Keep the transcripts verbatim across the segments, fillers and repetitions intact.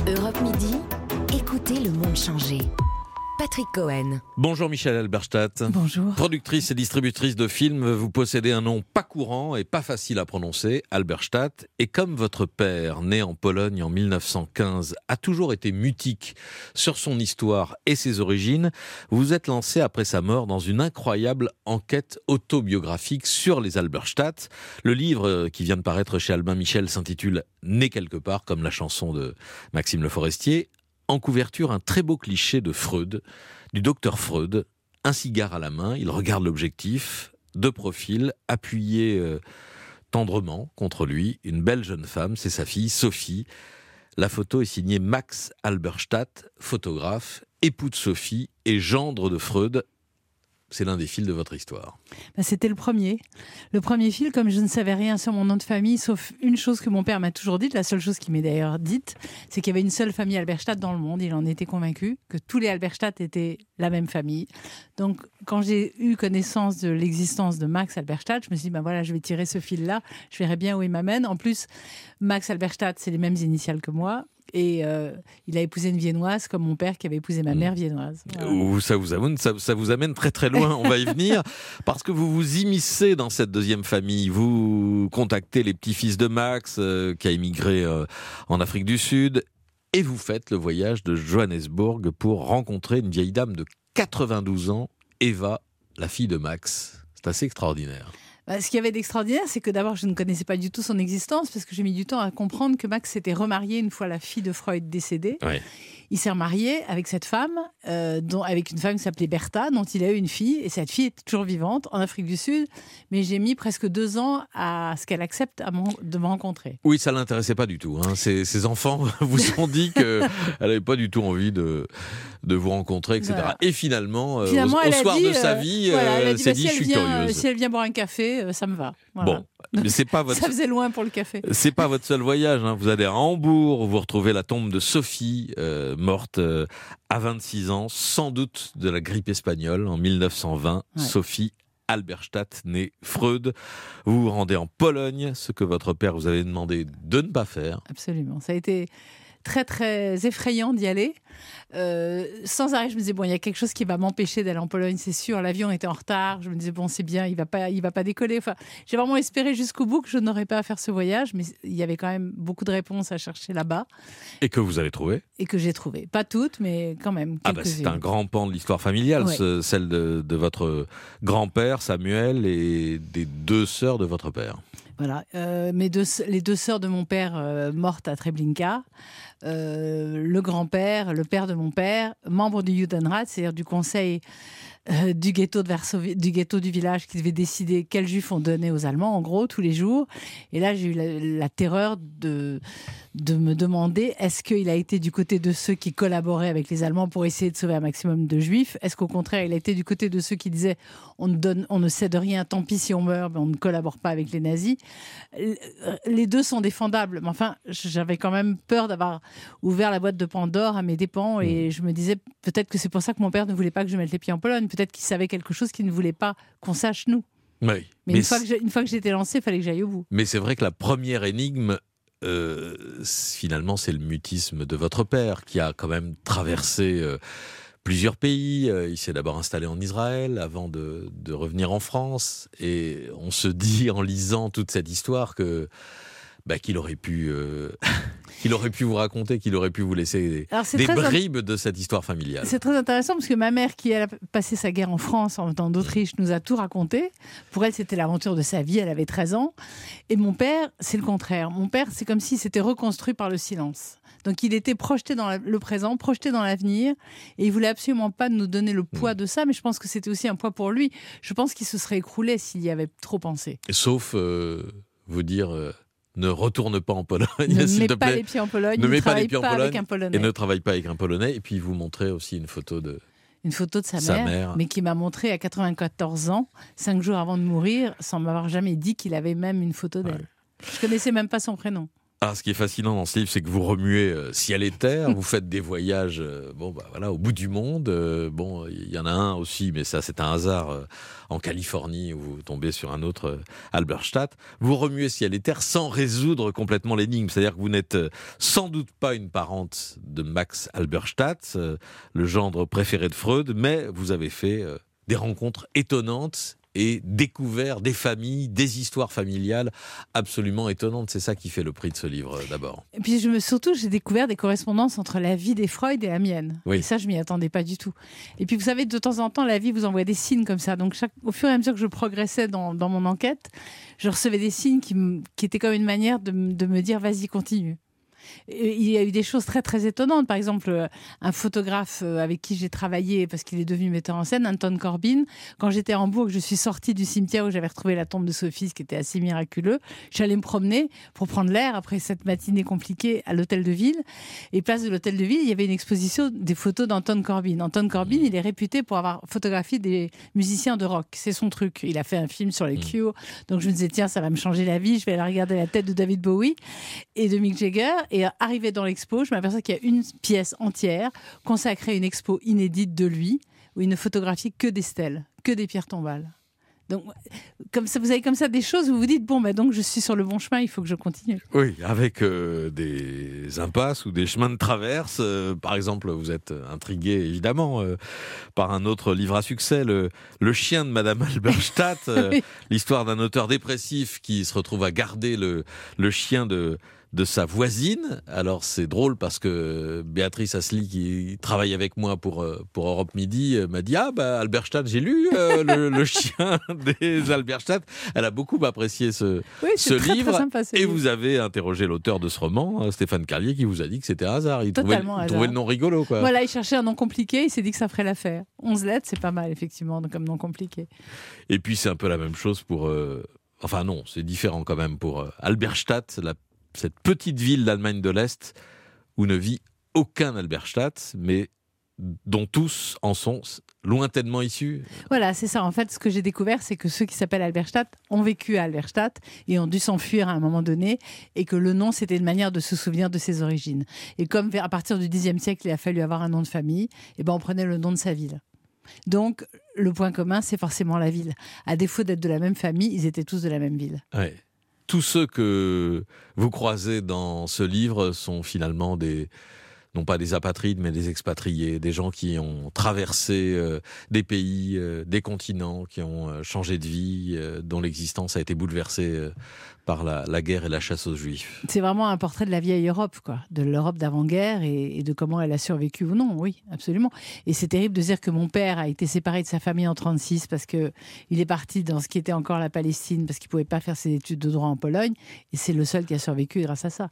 Europe Midi, écoutez le monde changer. Patrick Cohen. Bonjour Michèle Halberstadt. Bonjour. Productrice et distributrice de films, vous possédez un nom pas courant et pas facile à prononcer, Halberstadt. Et comme votre père, né en Pologne en mille neuf cent quinze, a toujours été mutique sur son histoire et ses origines, vous vous êtes lancé après sa mort dans une incroyable enquête autobiographique sur les Halberstadt. Le livre qui vient de paraître chez Albin Michel s'intitule « Né quelque part », comme la chanson de Maxime Le Forestier. En couverture, un très beau cliché de Freud, du docteur Freud, un cigare à la main, il regarde l'objectif, de profil, appuyé euh, tendrement contre lui, une belle jeune femme, c'est sa fille, Sophie. La photo est signée Max Halberstadt, photographe, époux de Sophie et gendre de Freud. C'est l'un des fils de votre histoire. Ben, c'était le premier. Le premier fil, comme je ne savais rien sur mon nom de famille, sauf une chose que mon père m'a toujours dite, la seule chose qu'il m'ait d'ailleurs dite, c'est qu'il y avait une seule famille Halberstadt dans le monde. Il en était convaincu, que tous les Halberstadt étaient la même famille. Donc, quand j'ai eu connaissance de l'existence de Max Halberstadt, je me suis dit, ben voilà, je vais tirer ce fil-là, je verrai bien où il m'amène. En plus, Max Halberstadt, c'est les mêmes initiales que moi. Et euh, il a épousé une viennoise comme mon père qui avait épousé ma mère viennoise. Voilà. Ça, vous amène, ça, ça vous amène très très loin, on va y venir, parce que vous vous immiscez dans cette deuxième famille. Vous contactez les petits-fils de Max, euh, qui a émigré euh, en Afrique du Sud, et vous faites le voyage de Johannesburg pour rencontrer une vieille dame de quatre-vingt-douze ans, Eva, la fille de Max. C'est assez extraordinaire. Bah, ce qu'il y avait d'extraordinaire, c'est que d'abord, je ne connaissais pas du tout son existence, parce que j'ai mis du temps à comprendre que Max s'était remarié une fois la fille de Freud décédée. Oui. Il s'est remarié avec cette femme, euh, dont, avec une femme qui s'appelait Bertha, dont il a eu une fille, et cette fille est toujours vivante en Afrique du Sud, mais j'ai mis presque deux ans à ce qu'elle accepte à mon, de me rencontrer. Oui, ça ne l'intéressait pas du tout. Hein. Ses, ses enfants vous ont dit qu'elle n'avait pas du tout envie de, de vous rencontrer, et cetera. Voilà. Et finalement, finalement euh, au, au soir dit, de sa vie, euh, voilà, elle euh, s'est dit, dit si je suis vient, curieuse. Si elle vient boire un café, euh, ça me va. Voilà. Bon. Mais c'est pas votre... Ça faisait loin pour le café. C'est pas votre seul voyage. Hein. Vous allez à Hambourg, vous retrouvez la tombe de Sophie, euh, morte euh, à vingt-six ans, sans doute de la grippe espagnole en mille neuf cent vingt. Ouais. Sophie Halberstadt, née Freud. Vous vous rendez en Pologne, ce que votre père vous avait demandé de ne pas faire. Absolument. Ça a été très très effrayant d'y aller. Euh, sans arrêt, je me disais, bon, il y a quelque chose qui va m'empêcher d'aller en Pologne, c'est sûr. L'avion était en retard. Je me disais, bon, c'est bien, il ne va pas, il va pas décoller. Enfin, j'ai vraiment espéré jusqu'au bout que je n'aurais pas à faire ce voyage, mais il y avait quand même beaucoup de réponses à chercher là-bas. Et que vous avez trouvé ? Et que j'ai trouvé. Pas toutes, mais quand même. Ah bah c'est un grand pan de l'histoire familiale, ouais. ce, celle de, de votre grand-père, Samuel, et des deux sœurs de votre père. Voilà, euh, mes deux, les deux sœurs de mon père euh, mortes à Treblinka, euh, le grand-père, le père de mon père, membre du Judenrat, c'est-à-dire du conseil euh, du ghetto de Varsovie, du ghetto du village qui devait décider quels juifs on donnait aux Allemands, en gros, tous les jours. Et là, j'ai eu la, la terreur de, de me demander, est-ce qu'il a été du côté de ceux qui collaboraient avec les Allemands pour essayer de sauver un maximum de juifs ? Est-ce qu'au contraire, il a été du côté de ceux qui disaient, on ne, donne, on ne cède rien, tant pis si on meurt, mais on ne collabore pas avec les nazis ? Les deux sont défendables, mais enfin, j'avais quand même peur d'avoir ouvert la boîte de Pandore à mes dépens, et je me disais peut-être que c'est pour ça que mon père ne voulait pas que je mette les pieds en Pologne, peut-être qu'il savait quelque chose qu'il ne voulait pas qu'on sache nous. Oui, mais, mais une, fois que une fois que j'étais lancée, il fallait que j'aille au bout. Mais c'est vrai que la première énigme, euh, finalement, c'est le mutisme de votre père, qui a quand même traversé... Euh, plusieurs pays. Il s'est d'abord installé en Israël avant de, de revenir en France. Et on se dit en lisant toute cette histoire que bah, qu'il aurait pu, euh, qu'il aurait pu vous raconter, qu'il aurait pu vous laisser Alors, des bribes int... de cette histoire familiale. C'est très intéressant parce que ma mère, qui elle, a passé sa guerre en France en temps d'Autriche, nous a tout raconté. Pour elle, c'était l'aventure de sa vie. Elle avait treize ans. Et mon père, c'est le contraire. Mon père, c'est comme s'il s'était reconstruit par le silence. Donc il était projeté dans le présent, projeté dans l'avenir, et il voulait absolument pas nous donner le poids de ça, mais je pense que c'était aussi un poids pour lui. Je pense qu'il se serait écroulé s'il y avait trop pensé. Sauf euh, vous dire, euh, ne retourne pas en Pologne, ne s'il mets te pas plaît. les pieds en Pologne, ne ne mets pas travaille les pieds pas en Pologne, avec un Polonais. Et ne travaille pas avec un Polonais, et puis vous montrez aussi une photo de... Une photo de sa, sa mère, mère, mais qui m'a montré à quatre-vingt-quatorze ans, cinq jours avant de mourir, sans m'avoir jamais dit qu'il avait même une photo d'elle. Ouais. Je connaissais même pas son prénom. Ah, ce qui est fascinant dans ce livre, c'est que vous remuez euh, ciel et terre, vous faites des voyages euh, bon, bah, voilà, au bout du monde. Euh, bon, il y en a un aussi, mais ça c'est un hasard, euh, en Californie, où vous tombez sur un autre euh, Halberstadt. Vous remuez ciel et terre sans résoudre complètement l'énigme. C'est-à-dire que vous n'êtes euh, sans doute pas une parente de Max Halberstadt, euh, le gendre préféré de Freud, mais vous avez fait euh, des rencontres étonnantes et découvert des familles, des histoires familiales absolument étonnantes. C'est ça qui fait le prix de ce livre, d'abord. Et puis je me, surtout, j'ai découvert des correspondances entre la vie des Freud et la mienne. Oui. Et ça, je m'y attendais pas du tout. Et puis vous savez, de temps en temps, la vie vous envoie des signes comme ça. Donc chaque, au fur et à mesure que je progressais dans, dans mon enquête, je recevais des signes qui, m- qui étaient comme une manière de, m- de me dire « vas-y, continue ». Et il y a eu des choses très très étonnantes. Par exemple, un photographe avec qui j'ai travaillé, parce qu'il est devenu metteur en scène, Anton Corbijn, quand j'étais à Hambourg, je suis sortie du cimetière où j'avais retrouvé la tombe de Sophie, ce qui était assez miraculeux. J'allais me promener pour prendre l'air après cette matinée compliquée à l'hôtel de ville. Et place de l'hôtel de ville, il y avait une exposition des photos d'Anton Corbijn. Anton Corbijn, il est réputé pour avoir photographié des musiciens de rock. C'est son truc. Il a fait un film sur les Cure. Donc je me disais, tiens, ça va me changer la vie. Je vais aller regarder la tête de David Bowie et de Mick Jagger. Et arrivé dans l'expo, je m'aperçois qu'il y a une pièce entière consacrée à une expo inédite de lui, où il ne photographie que des stèles, que des pierres tombales. Donc, comme ça, vous avez comme ça des choses où vous vous dites, bon, bah donc je suis sur le bon chemin, il faut que je continue. Oui, avec euh, des impasses ou des chemins de traverse. Euh, par exemple, vous êtes intrigué, évidemment, euh, par un autre livre à succès, Le, le chien de Madame Halberstadt, euh, oui. L'histoire d'un auteur dépressif qui se retrouve à garder le, le chien de... de sa voisine. Alors c'est drôle parce que Béatrice Asselie, qui travaille avec moi pour, pour Europe Midi, m'a dit « Ah, bah, Halberstadt, j'ai lu euh, le, le chien des Halberstadt ». Elle a beaucoup apprécié ce, oui, ce très, livre. Très sympa, ce et livre. Vous avez interrogé l'auteur de ce roman, Stéphane Carlier, qui vous a dit que c'était un hasard. Il Totalement trouvait, hasard. il trouvait le nom rigolo, quoi. Voilà, il cherchait un nom compliqué, il s'est dit que ça ferait l'affaire. onze lettres, c'est pas mal, effectivement, comme nom compliqué. Et puis c'est un peu la même chose pour... Euh... Enfin non, c'est différent quand même pour euh, Halberstadt, la cette petite ville d'Allemagne de l'Est où ne vit aucun Halberstadt, mais dont tous en sont lointainement issus. Voilà, c'est ça. En fait, ce que j'ai découvert, c'est que ceux qui s'appellent Halberstadt ont vécu à Halberstadt et ont dû s'enfuir à un moment donné, et que le nom, c'était une manière de se souvenir de ses origines. Et comme à partir du dixième siècle, il a fallu avoir un nom de famille, et ben on prenait le nom de sa ville. Donc, le point commun, c'est forcément la ville. À défaut d'être de la même famille, ils étaient tous de la même ville. Ouais. Tous ceux que vous croisez dans ce livre sont finalement des, non pas des apatrides, mais des expatriés, des gens qui ont traversé euh, des pays, euh, des continents, qui ont euh, changé de vie, euh, dont l'existence a été bouleversée euh, par la, la guerre et la chasse aux Juifs. C'est vraiment un portrait de la vieille Europe, quoi, de l'Europe d'avant-guerre et, et de comment elle a survécu ou non, oui, absolument. Et c'est terrible de dire que mon père a été séparé de sa famille en trente-six parce qu'il est parti dans ce qui était encore la Palestine, parce qu'il ne pouvait pas faire ses études de droit en Pologne, et c'est le seul qui a survécu grâce à ça.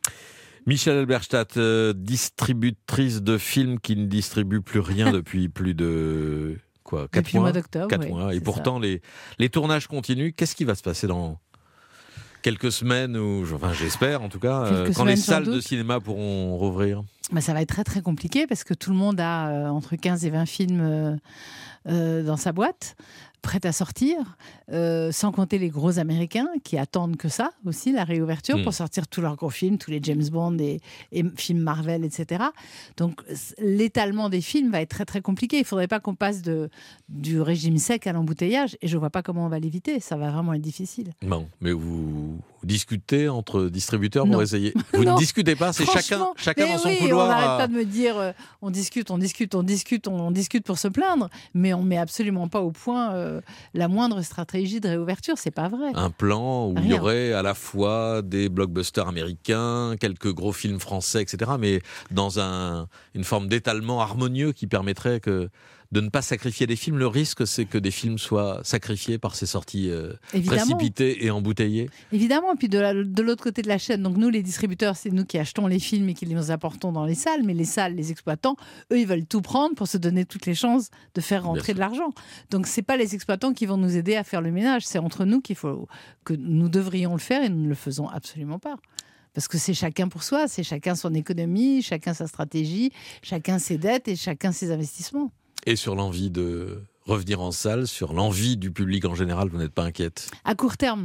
Michel Halberstadt, euh, distributrice de films qui ne distribue plus rien depuis plus de quoi, quatre depuis mois, le mois d'octobre. quatre oui, mois. Et pourtant, les, les tournages continuent. Qu'est-ce qui va se passer dans quelques semaines, ou enfin j'espère en tout cas, euh, quand semaines, les salles doute. de cinéma pourront rouvrir? Bah, ça va être très très compliqué parce que tout le monde a euh, entre quinze et vingt films euh, euh, dans sa boîte, prêts à sortir, euh, sans compter les gros Américains qui attendent que ça aussi, la réouverture, mmh. pour sortir tous leurs gros films, tous les James Bond et, et films Marvel, et cetera. Donc l'étalement des films va être très très compliqué. Il ne faudrait pas qu'on passe de, du régime sec à l'embouteillage, et je ne vois pas comment on va l'éviter. Ça va vraiment être difficile. Non, mais vous discutez entre distributeurs non. pour essayer. Vous ne discutez pas, c'est chacun, chacun dans son oui, couloir. On n'arrête pas de me dire, euh, on discute, on discute, on discute, on, on discute pour se plaindre, mais on ne met absolument pas au point euh, la moindre stratégie de réouverture. C'est pas vrai. Un plan où Rien. il y aurait à la fois des blockbusters américains, quelques gros films français, et cetera, mais dans un, une forme d'étalement harmonieux qui permettrait que de ne pas sacrifier des films. Le risque, c'est que des films soient sacrifiés par ces sorties euh, précipitées et embouteillées. Évidemment, et puis de, la, de l'autre côté de la chaîne, donc nous les distributeurs, c'est nous qui achetons les films et qui les apportons dans les salles, mais les salles, les exploitants, eux, ils veulent tout prendre pour se donner toutes les chances de faire rentrer de l'argent. Donc c'est pas les exploitants qui vont nous aider à faire le ménage, c'est entre nous qu'il faut, que nous devrions le faire, et nous ne le faisons absolument pas. Parce que c'est chacun pour soi, c'est chacun son économie, chacun sa stratégie, chacun ses dettes et chacun ses investissements. Et sur l'envie de revenir en salle, sur l'envie du public en général, vous n'êtes pas inquiète? À court terme, non.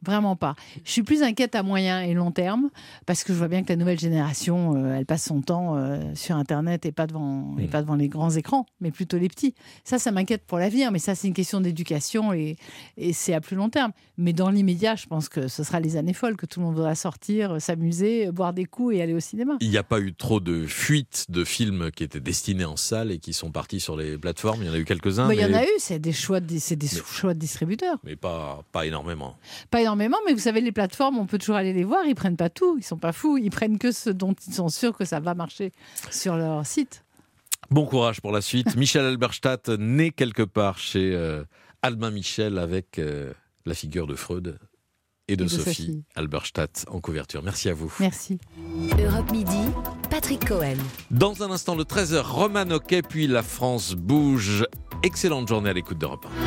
Vraiment pas. Je suis plus inquiète à moyen et long terme parce que je vois bien que la nouvelle génération, euh, elle passe son temps euh, sur Internet et pas devant, mmh. et pas devant les grands écrans, mais plutôt les petits. Ça, ça m'inquiète pour l'avenir, mais ça, c'est une question d'éducation et, et c'est à plus long terme. Mais dans l'immédiat, je pense que ce sera les années folles, que tout le monde voudra sortir, s'amuser, boire des coups et aller au cinéma. Il n'y a pas eu trop de fuites de films qui étaient destinés en salle et qui sont partis sur les plateformes. Il y en a eu quelques-uns. Bah, mais... Il y en a eu, c'est des choix de, c'est des mais... choix de distributeurs. Mais pas, pas énormément. Pas énormément. Mais vous savez, les plateformes, on peut toujours aller les voir, ils prennent pas tout, ils sont pas fous, ils prennent que ce dont ils sont sûrs que ça va marcher sur leur site. Bon courage pour la suite. Michel Halberstadt, né quelque part chez euh, Albin Michel avec euh, la figure de Freud et de, et de Sophie, Sophie Halberstadt en couverture. Merci à vous. Merci. Europe Midi, Patrick Cohen. Dans un instant, le treize heures, Roman Hockey, puis la France bouge. Excellente journée à l'écoute d'Europe un.